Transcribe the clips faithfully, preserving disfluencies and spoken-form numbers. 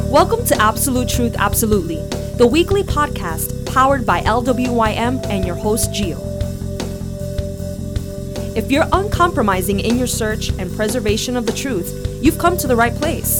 Welcome to Absolute Truth Absolutely, the weekly podcast powered by L W Y M and your host, Gio. If you're uncompromising in your search and preservation of the truth, you've come to the right place.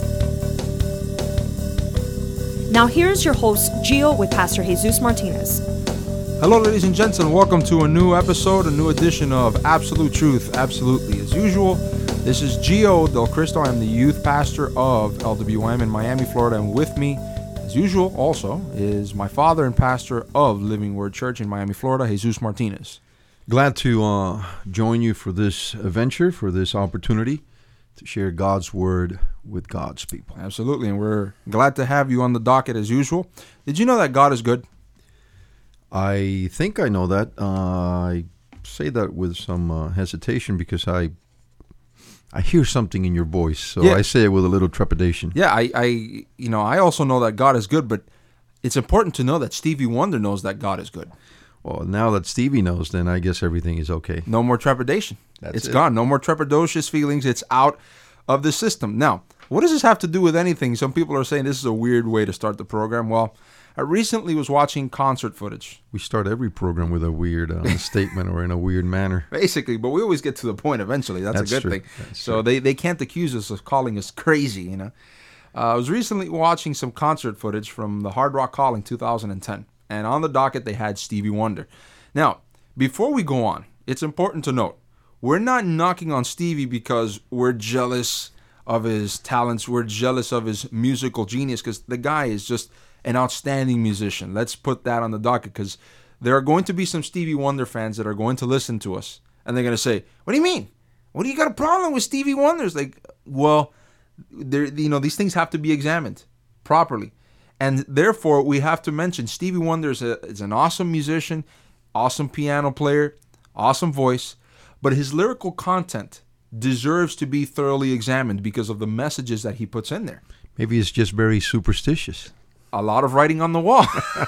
Now here's your host, Gio, with Pastor Jesus Martinez. Hello, ladies and gents, and welcome to a new episode, a new edition of Absolute Truth Absolutely. As usual, this is Gio Del Cristo. I'm the youth pastor of L W Y M in Miami, Florida, and with me, as usual, also, is my father and pastor of Living Word Church in Miami, Florida, Jesus Martinez. Glad to uh, join you for this venture, for this opportunity to share God's Word with God's people. Absolutely, and we're glad to have you on the docket as usual. Did you know that God is good? I think I know that. Uh, I say that with some uh, hesitation because I I hear something in your voice, so Yeah. I say it with a little trepidation. Yeah, I, I, you know, I also know that God is good, but it's important to know that Stevie Wonder knows that God is good. Well, now that Stevie knows, then I guess everything is okay. No more trepidation. That's It's it. gone. No more trepidatious feelings. It's out of the system. Now, what does this have to do with anything? Some people are saying this is a weird way to start the program. Well, I recently was watching concert footage, We start every program with a weird uh, statement or in a weird manner. basically, but we always get to the point eventually. That's, That's a good true. thing. That's so true. they, they can't accuse us of calling us crazy, you know. Uh, I was recently watching some concert footage from the Hard Rock Calling two thousand ten, and on the docket they had Stevie Wonder. Now, before we go on, it's important to note, we're not knocking on Stevie because we're jealous of his talents, we're jealous of his musical genius, because the guy is just an outstanding musician. Let's put that on the docket, because there are going to be some Stevie Wonder fans that are going to listen to us, and they're going to say, what do you mean? What do you got a problem with Stevie Wonder? It's like, well, there, you know, these things have to be examined properly. And therefore, we have to mention Stevie Wonder is, a, is an awesome musician, awesome piano player, awesome voice, but his lyrical content deserves to be thoroughly examined because of the messages that he puts in there. Maybe it's just very superstitious. A lot of writing on the wall.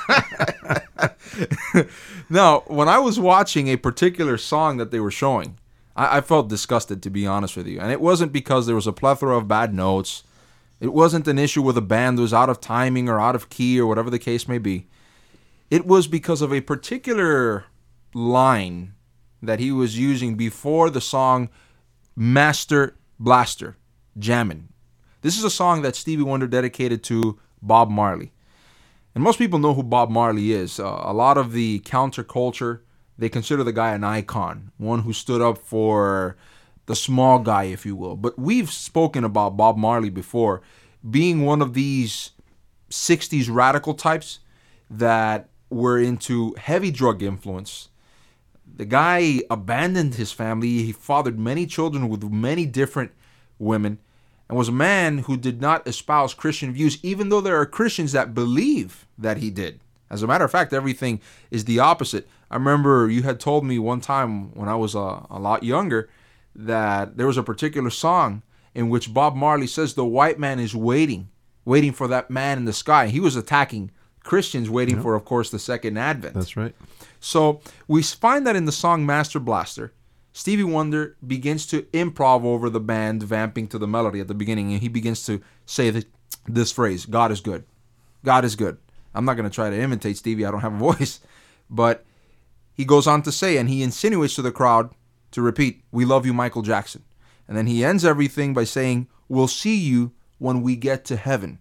Now, when I was watching a particular song that they were showing, I, I felt disgusted, to be honest with you. And it wasn't because there was a plethora of bad notes. It wasn't an issue with a band that was out of timing or out of key or whatever the case may be. It was because of a particular line that he was using before the song Master Blaster, Jammin'. This is a song that Stevie Wonder dedicated to Bob Marley. And most people know who Bob Marley is. Uh, a lot of the counterculture, they consider the guy an icon, one who stood up for the small guy, if you will. But we've spoken about Bob Marley before being one of these sixties radical types that were into heavy drug influence. The guy abandoned his family. He fathered many children with many different women, and was a man who did not espouse Christian views, even though there are Christians that believe that he did. As a matter of fact, everything is the opposite. I remember you had told me one time when I was a, a lot younger that there was a particular song in which Bob Marley says the white man is waiting, waiting for that man in the sky. He was attacking Christians, waiting Yep. for, of course, the second advent. That's right. So we find that in the song Master Blaster, Stevie Wonder begins to improv over the band vamping to the melody at the beginning, and he begins to say that, this phrase, God is good. God is good. I'm not going to try to imitate Stevie. I don't have a voice. But he goes on to say, and he insinuates to the crowd to repeat, we love you, Michael Jackson. And then he ends everything by saying, we'll see you when we get to heaven.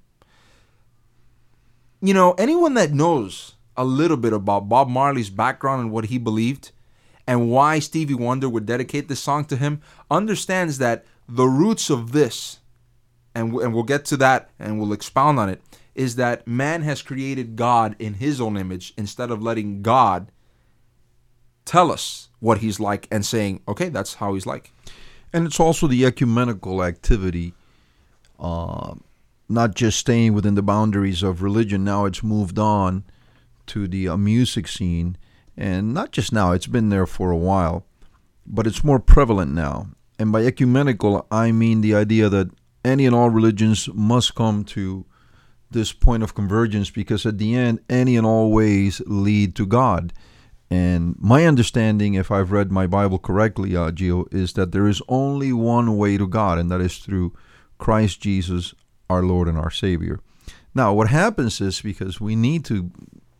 You know, anyone that knows a little bit about Bob Marley's background and what he believed, and why Stevie Wonder would dedicate this song to him, understands that the roots of this, and, w- and we'll get to that and we'll expound on it, is that man has created God in his own image instead of letting God tell us what he's like and saying, okay, that's how he's like. And it's also the ecumenical activity, uh, not just staying within the boundaries of religion. Now it's moved on to the uh, music scene. And not just now, it's been there for a while, but it's more prevalent now. And by ecumenical, I mean the idea that any and all religions must come to this point of convergence, because at the end, any and all ways lead to God. And my understanding, if I've read my Bible correctly, uh, Gio, is that there is only one way to God, and that is through Christ Jesus, our Lord and our Savior. Now, what happens is, because we need to,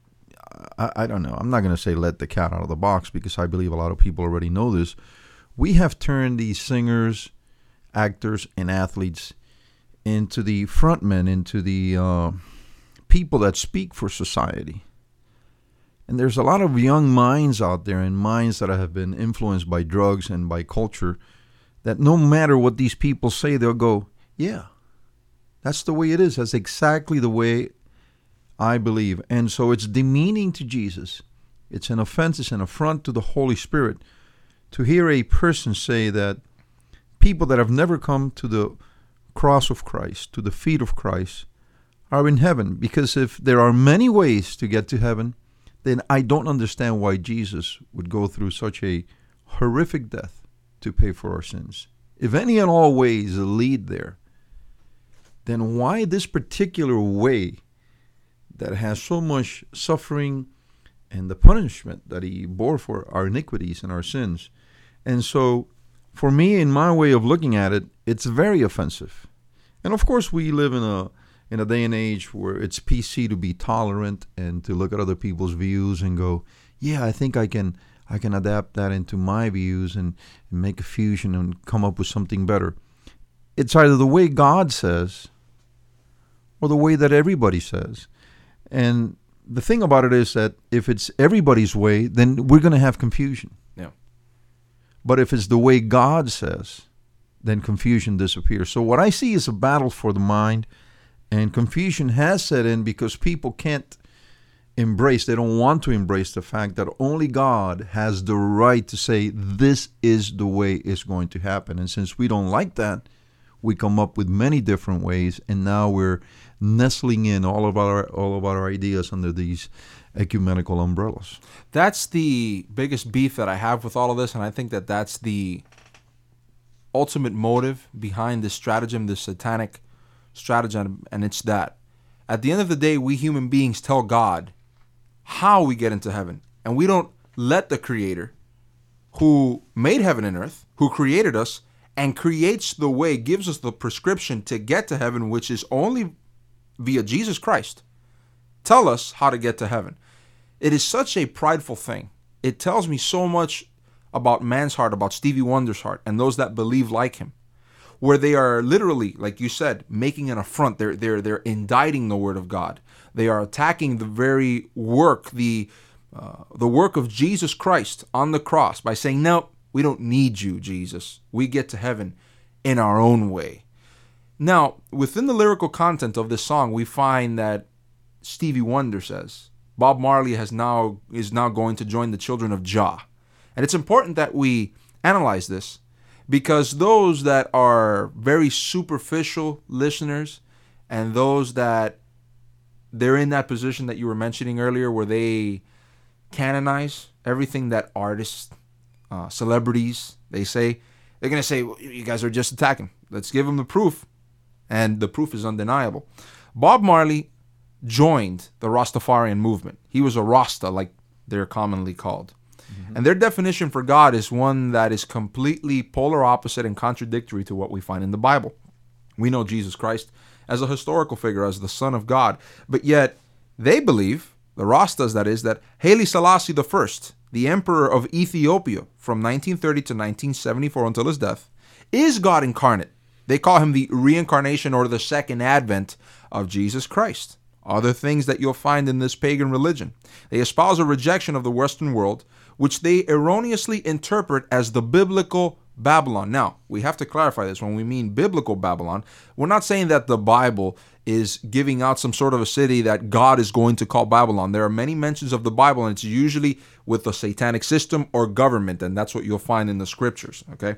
I, I don't know, I'm not going to say let the cat out of the box, because I believe a lot of people already know this. We have turned these singers, actors, and athletes into the frontmen, into the uh, people that speak for society. And there's a lot of young minds out there, and minds that have been influenced by drugs and by culture, that no matter what these people say, they'll go, yeah, that's the way it is. That's exactly the way I believe. And so it's demeaning to Jesus. It's an offense, it's an affront to the Holy Spirit to hear a person say that people that have never come to the cross of Christ, to the feet of Christ, are in heaven. Because if there are many ways to get to heaven, then I don't understand why Jesus would go through such a horrific death to pay for our sins. If any and all ways lead there, then why this particular way that has so much suffering and the punishment that he bore for our iniquities and our sins? And so, for me, in my way of looking at it, it's very offensive. And of course, we live in a in a day and age where it's P C to be tolerant and to look at other people's views and go, yeah, I think I can I can adapt that into my views and, and make a fusion and come up with something better. It's either the way God says or the way that everybody says. And the thing about it is that if it's everybody's way, then we're going to have confusion. Yeah. But if it's the way God says, then confusion disappears. So what I see is a battle for the mind, and confusion has set in because people can't embrace, they don't want to embrace the fact that only God has the right to say, this is the way it's going to happen. And since we don't like that, we come up with many different ways, and now we're nestling in all of our all of our ideas under these ecumenical umbrellas. That's the biggest beef that I have with all of this, and I think that that's the ultimate motive behind this stratagem, this satanic stratagem, and it's that at the end of the day, we human beings tell God how we get into heaven, and we don't let the Creator, who made heaven and earth, who created us and creates the way, gives us the prescription to get to heaven, which is only via Jesus Christ, tell us how to get to heaven. It is such a prideful thing. It tells me so much about man's heart, about Stevie Wonder's heart, and those that believe like him, where they are literally, like you said, making an affront. They're they're they're indicting the Word of God. They are attacking the very work, the uh, the work of Jesus Christ on the cross by saying, no, we don't need you, Jesus. We get to heaven in our own way. Now, within the lyrical content of this song, we find that Stevie Wonder says Bob Marley has now is now going to join the children of Jah. And it's important that we analyze this, because those that are very superficial listeners and those that they're in that position that you were mentioning earlier, where they canonize everything that artists, uh, celebrities, they say, they're going to say, well, you guys are just attacking. Let's give them the proof. And the proof is undeniable. Bob Marley joined the Rastafarian movement. He was a Rasta, like they're commonly called. Mm-hmm. And their definition for God is one that is completely polar opposite and contradictory to what we find in the Bible. We know Jesus Christ as a historical figure, as the Son of God. But yet, they believe, the Rastas that is, that Haile Selassie the First, the Emperor of Ethiopia from nineteen thirty to nineteen seventy-four until his death, is God incarnate. They call him the reincarnation or the second advent of Jesus Christ. Other things that you'll find in this pagan religion. They espouse a rejection of the Western world, which they erroneously interpret as the biblical Babylon. Now, we have to clarify this. When we mean biblical Babylon, we're not saying that the Bible is giving out some sort of a city that God is going to call Babylon. There are many mentions of the Bible, and it's usually with a satanic system or government, and that's what you'll find in the scriptures, okay?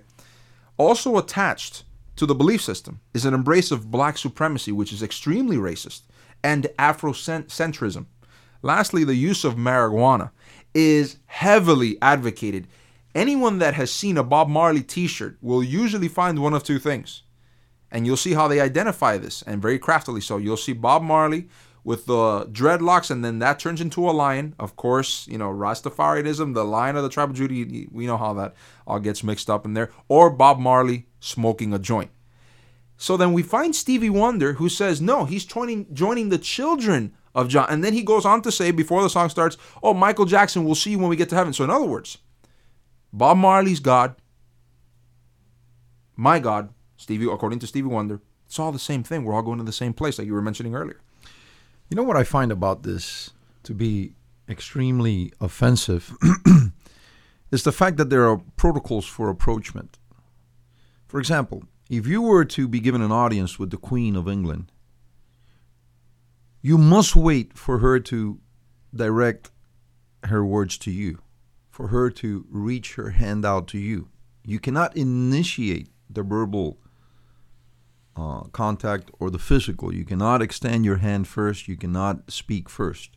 Also attached to the belief system is an embrace of black supremacy, which is extremely racist, and Afrocentrism. Lastly, the use of marijuana is heavily advocated. Anyone that has seen a Bob Marley t-shirt will usually find one of two things. And you'll see how they identify this, and very craftily so. You'll see Bob Marley with the dreadlocks, and then that turns into a lion. Of course, you know, Rastafarianism, the lion of the tribe of Judah, we know how that all gets mixed up in there. Or Bob Marley smoking a joint. So then we find Stevie Wonder who says, no, he's joining, joining the children of John. And then he goes on to say before the song starts, oh, Michael Jackson, we'll see you when we get to heaven. So in other words, Bob Marley's God, my God, Stevie, according to Stevie Wonder, it's all the same thing. We're all going to the same place like you were mentioning earlier. You know what I find about this to be extremely offensive is the fact that there are protocols for approachment. For example, if you were to be given an audience with the Queen of England, you must wait for her to direct her words to you, for her to reach her hand out to you. You cannot initiate the verbal uh, contact or the physical. You cannot extend your hand first. You cannot speak first.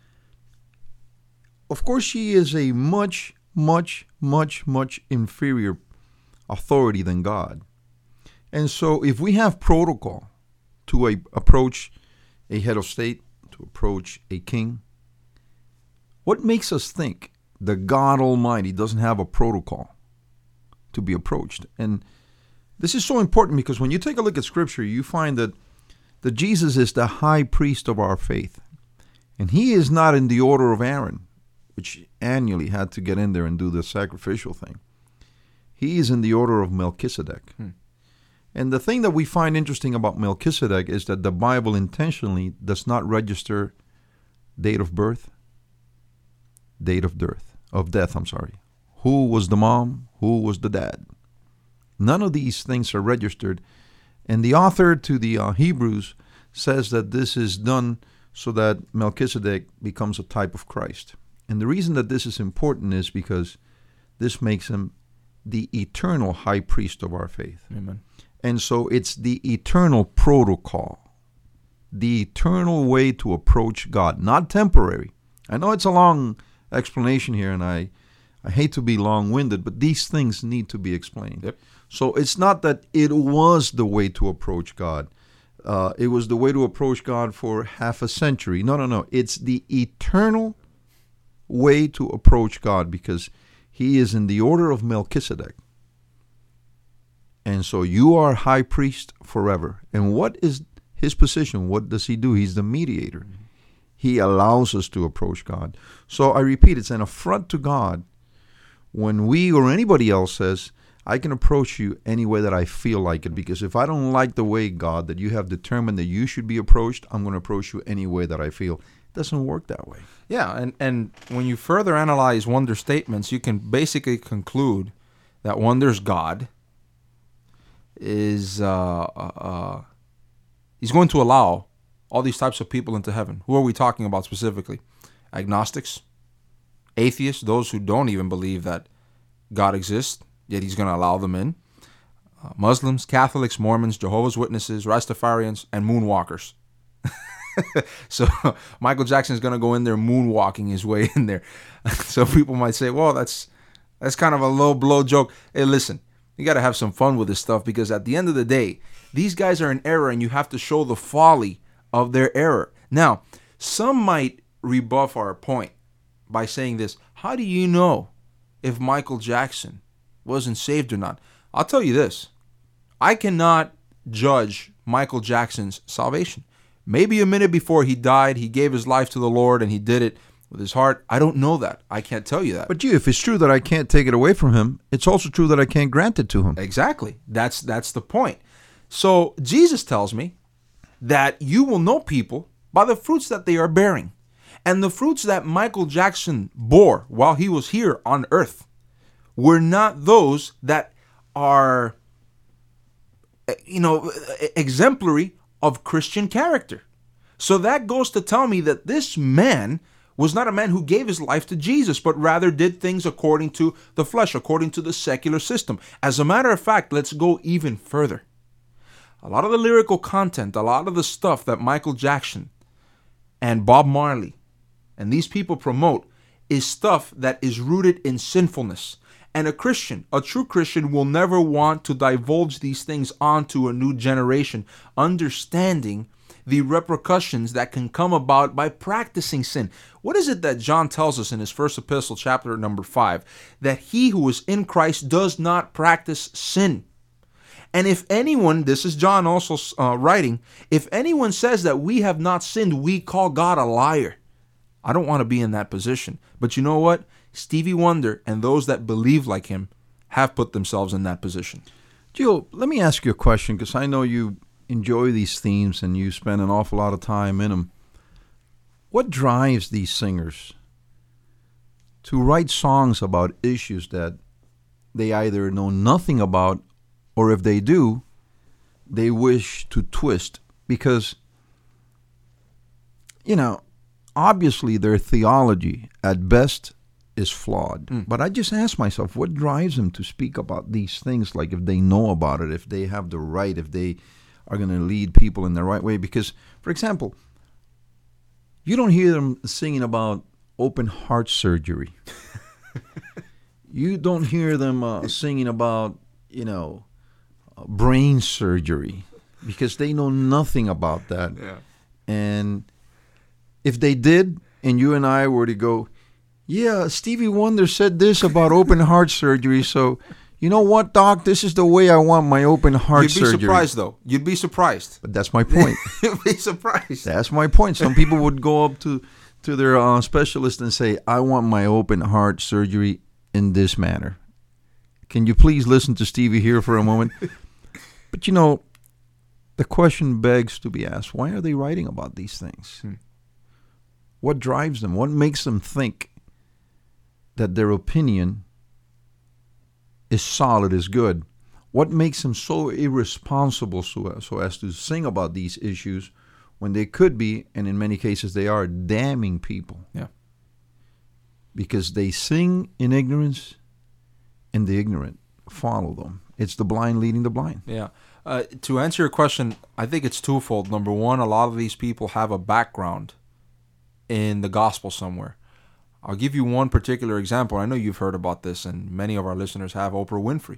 Of course, she is a much, much, much, much inferior authority than God. And so if we have protocol to a, approach a head of state, to approach a king, what makes us think that God Almighty doesn't have a protocol to be approached? And this is so important because when you take a look at Scripture, you find that, that Jesus is the high priest of our faith. And he is not in the order of Aaron, which annually had to get in there and do the sacrificial thing. He is in the order of Melchizedek. Hmm. And the thing that we find interesting about Melchizedek is that the Bible intentionally does not register date of birth, date of death, of death, I'm sorry. Who was the mom? Who was the dad? None of these things are registered. And the author to the uh, Hebrews says that this is done so that Melchizedek becomes a type of Christ. And the reason that this is important is because this makes him the eternal high priest of our faith. Amen. And so it's the eternal protocol, the eternal way to approach God, not temporary. I know it's a long explanation here, and I, I hate to be long-winded, but these things need to be explained. Yep. So it's not that it was the way to approach God. Uh, it was the way to approach God for half a century. No, no, no. It's the eternal way to approach God because he is in the order of Melchizedek. And so you are high priest forever. And what is his position? What does he do? He's the mediator. Mm-hmm. He allows us to approach God. So I repeat, it's an affront to God when we or anybody else says, I can approach you any way that I feel like it, because if I don't like the way, God, that you have determined that you should be approached, I'm going to approach you any way that I feel. It doesn't work that way. Yeah, and, and when you further analyze Wonder's statements, you can basically conclude that Wonder's God is uh, uh, he's going to allow all these types of people into heaven. Who are we talking about specifically? Agnostics, atheists, those who don't even believe that God exists, yet he's going to allow them in. Uh, Muslims, Catholics, Mormons, Jehovah's Witnesses, Rastafarians, and moonwalkers. So Michael Jackson is going to go in there moonwalking his way in there. So people might say, well, that's that's kind of a low blow joke. Hey, listen, you got to have some fun with this stuff, because at the end of the day, these guys are in error and you have to show the folly of their error. Now, some might rebuff our point by saying this: how do you know if Michael Jackson wasn't saved or not? I'll tell you this. I cannot judge Michael Jackson's salvation. Maybe a minute before he died, he gave his life to the Lord and he did it with his heart. I don't know that. I can't tell you that. But gee, if it's true that I can't take it away from him, it's also true that I can't grant it to him. Exactly. That's that's the point. So Jesus tells me that you will know people by the fruits that they are bearing. And the fruits that Michael Jackson bore while he was here on earth were not those that are, you know, exemplary of Christian character. So that goes to tell me that this man was not a man who gave his life to Jesus, but rather did things according to the flesh, according to the secular system. As a matter of fact, let's go even further. A lot of the lyrical content, a lot of the stuff that Michael Jackson and Bob Marley and these people promote is stuff that is rooted in sinfulness. And a Christian, a true Christian, will never want to divulge these things onto a new generation, understanding the repercussions that can come about by practicing sin. What is it that John tells us in his first epistle, chapter number five? That he who is in Christ does not practice sin. And if anyone, this is John also uh, writing, if anyone says that we have not sinned, we call God a liar. I don't want to be in that position. But you know what? Stevie Wonder and those that believe like him have put themselves in that position. Gio, let me ask you a question, because I know you enjoy these themes and you spend an awful lot of time in them. What drives these singers to write songs about issues that they either know nothing about, or if they do, they wish to twist? Because, you know, obviously their theology at best is flawed. Mm. But I just ask myself, what drives them to speak about these things, like if they know about it, if they have the right, if they are going to lead people in the right way? Because, for example, you don't hear them singing about open heart surgery. You don't hear them uh, singing about, you know, uh, brain surgery, because they know nothing about that. Yeah. And if they did, and you and I were to go, yeah, Stevie Wonder said this about open heart surgery, so you know what, Doc, this is the way I want my open heart You'd be surgery. surprised, though. You'd be surprised. But that's my point. You'd be surprised. That's my point. Some people would go up to, to their uh, specialist and say, I want my open heart surgery in this manner. Can you please listen to Stevie here for a moment? But, you know, the question begs to be asked, why are they writing about these things? Hmm. What drives them? What makes them think that their opinion is solid, is good? What makes them so irresponsible so, so as to sing about these issues when they could be, and in many cases they are, damning people? Yeah. Because they sing in ignorance, and the ignorant follow them. It's the blind leading the blind. Yeah. Uh, to answer your question, I think it's twofold. Number one, a lot of these people have a background in the gospel somewhere. I'll give you one particular example. I know you've heard about this, and many of our listeners have. Oprah Winfrey.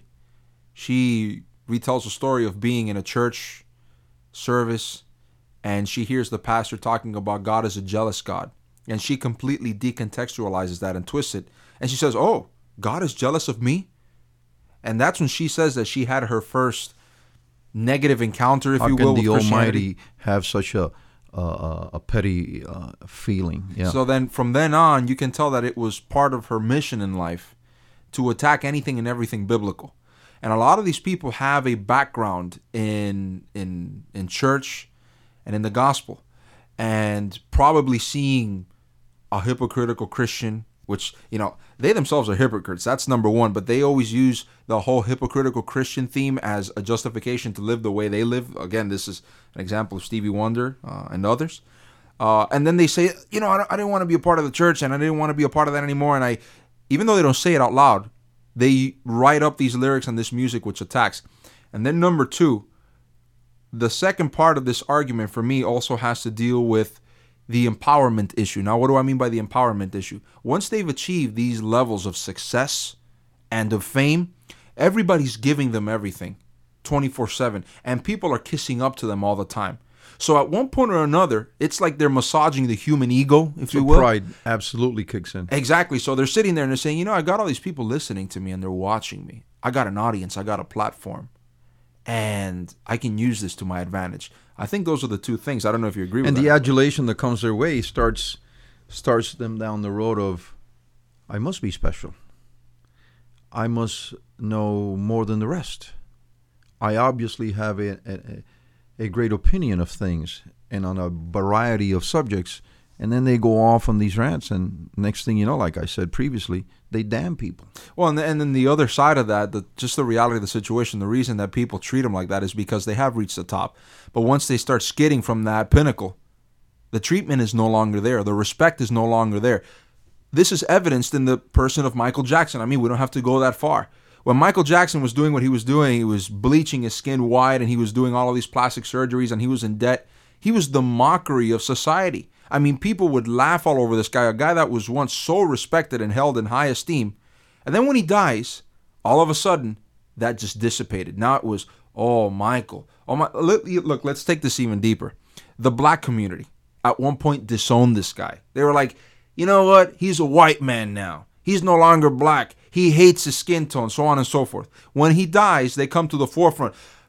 She retells a story of being in a church service, and she hears the pastor talking about God as a jealous God. And she completely decontextualizes that and twists it. And she says, oh, God is jealous of me? And that's when she says that she had her first negative encounter, if How you will, can the with Christianity. Almighty have such a uh, a petty uh, feeling? Yeah. So then from then on, you can tell that it was part of her mission in life to attack anything and everything biblical. And a lot of these people have a background in in in church and in the gospel, and probably seeing a hypocritical Christian, which, you know, they themselves are hypocrites. That's number one. But they always use the whole hypocritical Christian theme as a justification to live the way they live. Again, this is an example of Stevie Wonder uh, and others. Uh, and then they say, you know, I, don't, I didn't want to be a part of the church, and I didn't want to be a part of that anymore. And I, even though they don't say it out loud, they write up these lyrics and this music which attacks. And then number two, the second part of this argument for me also has to deal with the empowerment issue. Now, what do I mean by the empowerment issue? Once they've achieved these levels of success and of fame, everybody's giving them everything twenty-four seven, and people are kissing up to them all the time. So at one point or another, it's like they're massaging the human ego, if so you will. Pride absolutely kicks in. Exactly. So they're sitting there and they're saying, you know, I got all these people listening to me and they're watching me. I got an audience. I got a platform. And I can use this to my advantage. I think those are the two things. I don't know if you agree with and that. And the adulation that comes their way starts starts them down the road of, I must be special. I must know more than the rest. I obviously have a, a, a great opinion of things and on a variety of subjects. And then they go off on these rants, and next thing you know, like I said previously, they damn people. Well, and, and then the other side of that, the, just the reality of the situation, the reason that people treat them like that is because they have reached the top. But once they start skidding from that pinnacle, the treatment is no longer there. The respect is no longer there. This is evidenced in the person of Michael Jackson. I mean, we don't have to go that far. When Michael Jackson was doing what he was doing, he was bleaching his skin white, and he was doing all of these plastic surgeries, and he was in debt. He was the mockery of society. I mean, people would laugh all over this guy, a guy that was once so respected and held in high esteem. And then when he dies, all of a sudden, that just dissipated. Now it was, oh, Michael. Oh my! Look, look, let's take this even deeper. The black community at one point disowned this guy. They were like, you know what? He's a white man now. He's no longer black. He hates his skin tone, so on and so forth. When he dies, they come to the forefront.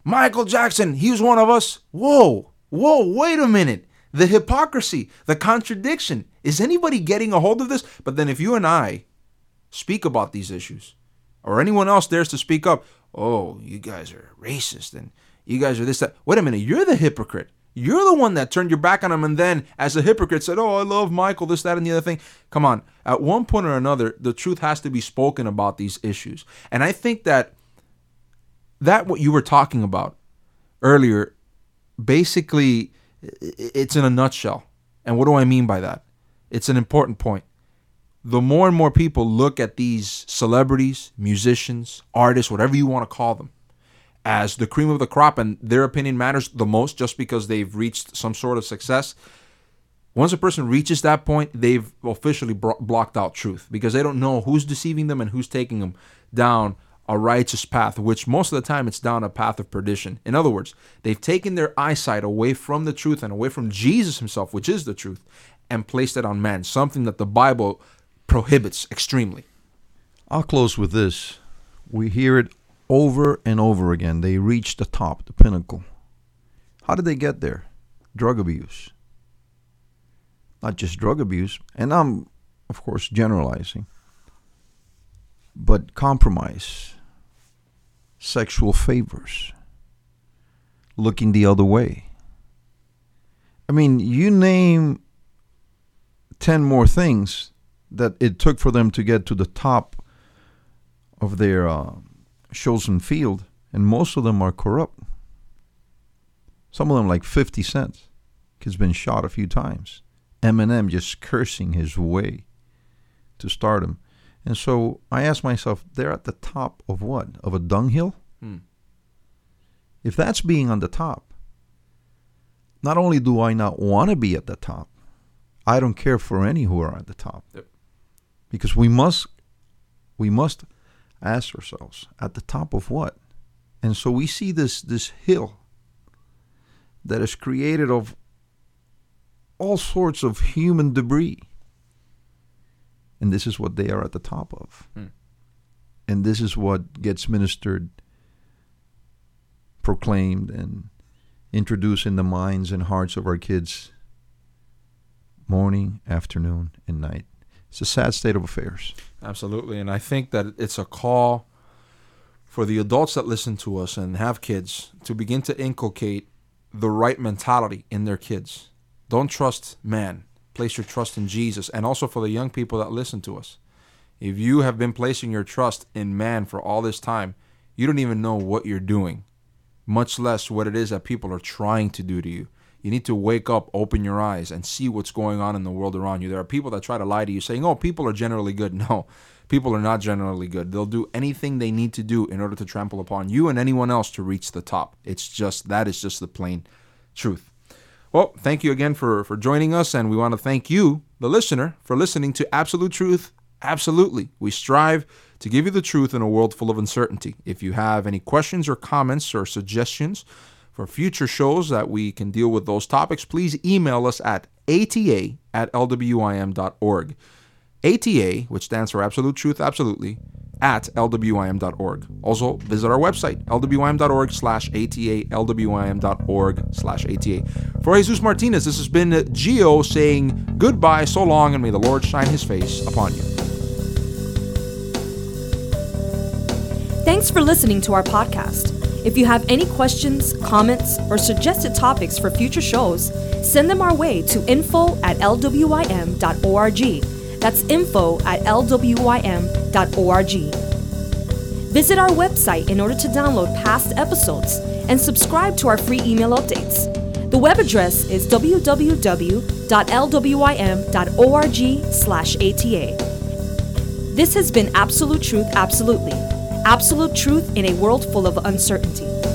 Michael Jackson, he was one of us. Whoa, whoa, wait a minute. The hypocrisy, the contradiction. Is anybody getting a hold of this? But then if you and I speak about these issues, or anyone else dares to speak up, oh, you guys are racist and you guys are this, that. Wait a minute, you're the hypocrite. You're the one that turned your back on him and then, as a hypocrite, said, oh, I love Michael, this, that, and the other thing. Come on. At one point or another, the truth has to be spoken about these issues. And I think that that what you were talking about earlier, basically, it's in a nutshell. And what do I mean by that? It's an important point. The more and more people look at these celebrities, musicians, artists, whatever you want to call them, as the cream of the crop, and their opinion matters the most just because they've reached some sort of success. Once a person reaches that point, they've officially bro- blocked out truth because they don't know who's deceiving them and who's taking them down a righteous path, which most of the time it's down a path of perdition. In other words, they've taken their eyesight away from the truth and away from Jesus himself, which is the truth, and placed it on man, something that the Bible prohibits extremely. I'll close with this. We hear it over and over again. They reach the top, the pinnacle. How did they get there? Drug abuse. Not just drug abuse, and I'm, of course, generalizing, but compromise, sexual favors, looking the other way. I mean, you name ten more things that it took for them to get to the top of their uh, chosen field, and most of them are corrupt. Some of them, like fifty Cent, has been shot a few times. Eminem just cursing his way to stardom. And so I ask myself, they're at the top of what? Of a dunghill? Hmm. If that's being on the top, not only do I not want to be at the top, I don't care for any who are at the top. Yep. Because we must, we must ask ourselves, at the top of what? And so we see this, this hill that is created of all sorts of human debris. And this is what they are at the top of. Hmm. And this is what gets ministered, proclaimed, and introduced in the minds and hearts of our kids morning, afternoon, and night. It's a sad state of affairs. Absolutely. And I think that it's a call for the adults that listen to us and have kids to begin to inculcate the right mentality in their kids. Don't trust man. Place your trust in Jesus. And also for the young people that listen to us. If you have been placing your trust in man for all this time, you don't even know what you're doing, much less what it is that people are trying to do to you. You need to wake up, open your eyes, and see what's going on in the world around you. There are people that try to lie to you saying, oh, people are generally good. No, people are not generally good. They'll do anything they need to do in order to trample upon you and anyone else to reach the top. It's just, that is just the plain truth. Well, thank you again for, for joining us, and we want to thank you, the listener, for listening to Absolute Truth. Absolutely. We strive to give you the truth in a world full of uncertainty. If you have any questions or comments or suggestions for future shows that we can deal with those topics, please email us at A T A at L W I M dot org. A T A, which stands for Absolute Truth, Absolutely, at L W I M dot org. Also, visit our website, L W I M dot org slash A T A, L W I M dot org slash A T A. For Jesus Martinez, this has been Gio saying goodbye, so long, and may the Lord shine his face upon you. Thanks for listening to our podcast. If you have any questions, comments, or suggested topics for future shows, send them our way to info at L W I M dot org. That's info at L W I M dot org. Visit our website in order to download past episodes and subscribe to our free email updates. The web address is w w w dot L W I M dot org slash A T A. This has been Absolute Truth, Absolutely. Absolute truth in a world full of uncertainty.